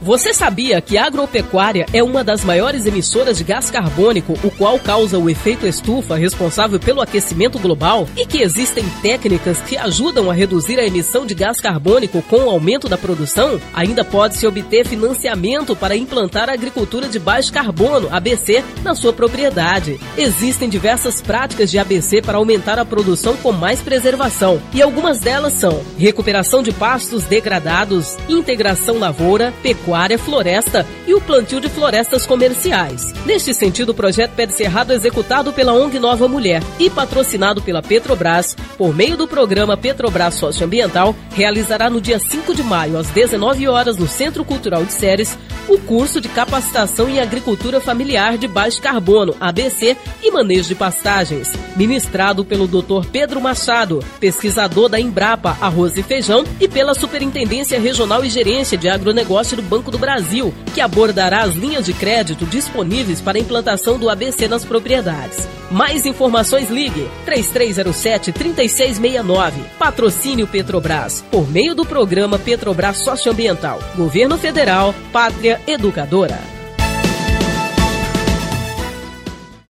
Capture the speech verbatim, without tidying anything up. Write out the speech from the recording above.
Você sabia que a agropecuária é uma das maiores emissoras de gás carbônico, o qual causa o efeito estufa responsável pelo aquecimento global? E que existem técnicas que ajudam a reduzir a emissão de gás carbônico com o aumento da produção? Ainda pode-se obter financiamento para implantar a agricultura de baixo carbono, A B C, na sua propriedade. Existem diversas práticas de A B C para aumentar a produção com mais preservação, e algumas delas são recuperação de pastos degradados, integração lavoura, pecuária, floresta e o plantio de florestas comerciais. Neste sentido, o projeto Pé de Cerrado é executado pela O N G Nova Mulher e patrocinado pela Petrobras, por meio do programa Petrobras Socioambiental, realizará no dia cinco de maio, às dezenove horas, no Centro Cultural de Ceres, o curso de capacitação em agricultura familiar de baixo carbono, A B C, e manejo de pastagens, ministrado pelo doutor Pedro Machado, pesquisador da Embrapa Arroz e Feijão, e pela Superintendência Regional e Gerência de Agronegócio do Banco do Brasil, que abordará as linhas de crédito disponíveis para a implantação do A B C nas propriedades. Mais informações, ligue três três zero sete, três seis seis nove. Patrocínio Petrobras, por meio do programa Petrobras Socioambiental. Governo Federal, Pátria Educadora.